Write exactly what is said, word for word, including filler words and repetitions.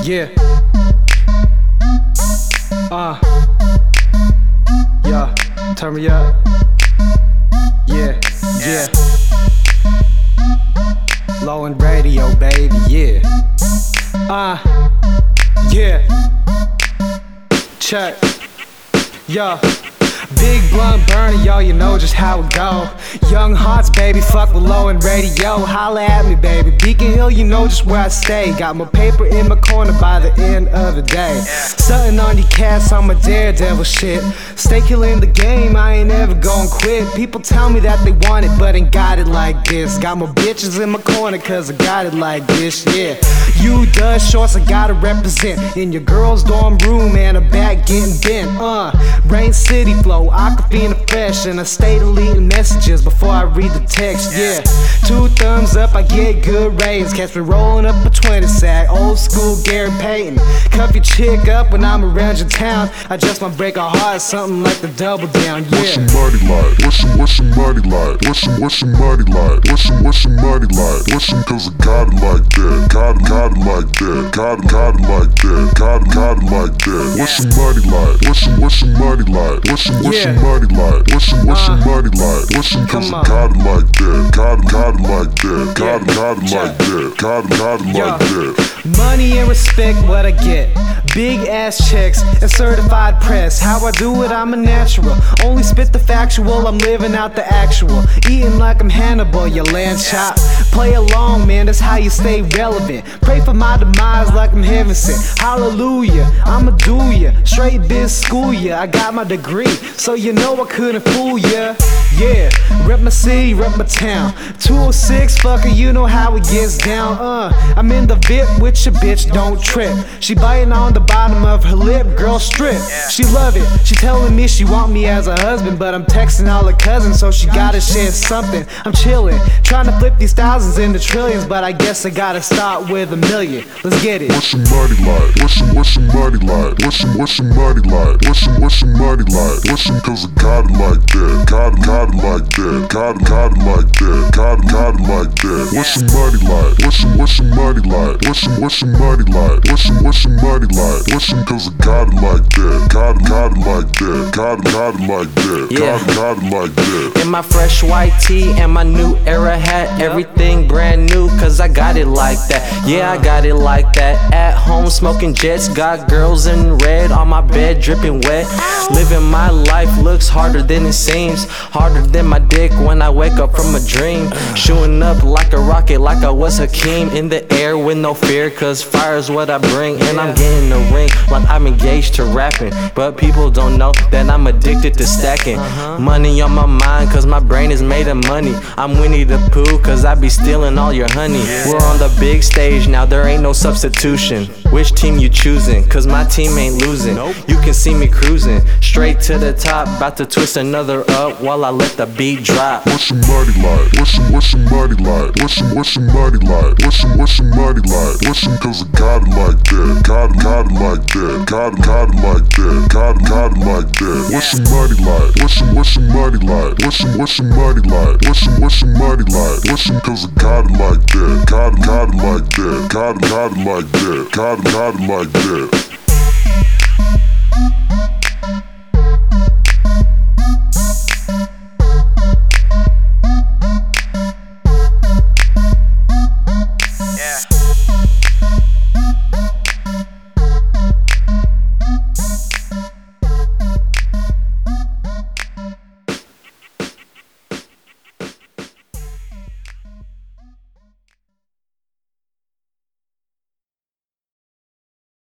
Yeah. Uh. Yeah. Turn me up. Yeah. Yeah. Low end radio, baby. Yeah. Uh. Yeah. Check. Yeah. Big blunt burning, yo, you know just how it go. Young hearts, baby, fuck with low end radio. Holla at me, baby. Beacon Hill, you know just where I stay. Got my paper in my corner by the end of the day. Something on your cast, I'm a daredevil shit. Stay killing the game, I ain't ever gon' quit. People tell me that they want it, but ain't got it like this. Got my bitches in my corner, cause I got it like this, yeah. You does shorts, I gotta represent. In your girl's dorm room, and a back getting bent. Uh, Rain City flow, Aquafina fresh, and I stay deleting messages before I read the text, yeah. Two thumbs up, I get good ratings. Catch me rolling up a twenty sack, old school Gary Payton. Cuff your chick up when I'm around your town. I just might break her heart, something like the double down, yeah. What's your money like? What's your, what's your money like? What's your, what's your money like? What's your, what's your money like? What's your, cause I got it like that. Got it, got it like that. Got it, got it like that. Got it, got it like that. What's your money like? What's your, what's your money like? What's your, what's your money like? What's your, what's your money like? What's your, cause I got it like that. Got it, got it like that. Got it, got it like that. Got it, got it like that. Money and respect, what I get. Big ass checks and certified press. How I do it, I'm a natural. Only spit the factual, I'm living out the actual. Eating like I'm Hannibal, you land chop. Play along, man, that's how you stay relevant. Pray for my demise like I'm heaven sent. Hallelujah, I'ma do ya. Straight biz school ya. I got my degree, so you know I couldn't fool ya. Yeah, rep my city, rep my town. two oh six, fucker, you know how it gets down. Uh, I'm in the V I P with your bitch, don't trip. She biting on the bottom of her lip, girl strip. She love it, she telling me she want me as a husband, but I'm texting all her cousins, so she gotta share something. I'm chilling, trying to flip these thousands into trillions, but I guess I gotta start with a million. Let's get it. What's your money like? What's your, what's your money like? What's your, what's your money like? What's your, what's your money like? What's your, cause I got it like that. Got it, got it like that. Got it, got it like that. Got it, got it like that. What's your money like? What's your, what's your money like? What's your, what's your money like? What's your, what's your money like? What's your, cause I got it like that. Got it, got it like that. Got it, got it like that. Got it, got it like that. In my fresh white tee and my new era hat, everything brand new, cause I got it like that. Yeah, I got it like that. At home smoking jets, got girls in red on my bed dripping wet. Living my life looks harder than it seems. Harder than my dick when I wake up from a dream. Shooting up like a rocket, like I was Hakeem. In the air with no fear, cause fire's what I bring. And I'm getting the ring like I'm engaged to rapping. But people don't know that I'm addicted to stacking. Money on my mind, cause my brain is made of money. I'm Winnie the Pooh, cause I be stealing all your honey. We're on the big stage now, there ain't no substitution. Which team you choosing? Cause my team ain't losing. You can see me cruising straight to the top, about to twist another up while I let the beat drop. What's your money like? What's your, what's your money like? What's your, what's your money like? What's your, what's your money like? What's your, cause I got it like that. Got it, got it like that. Got it, got it like that. Got it, got it like that. What's your money like? What's your, what's your money like? What's your, what's your money like? What's your, what's your money like? What's your, cause I got it like that. Got it, got it like that. Got it, got it like that. Got it, got it like that.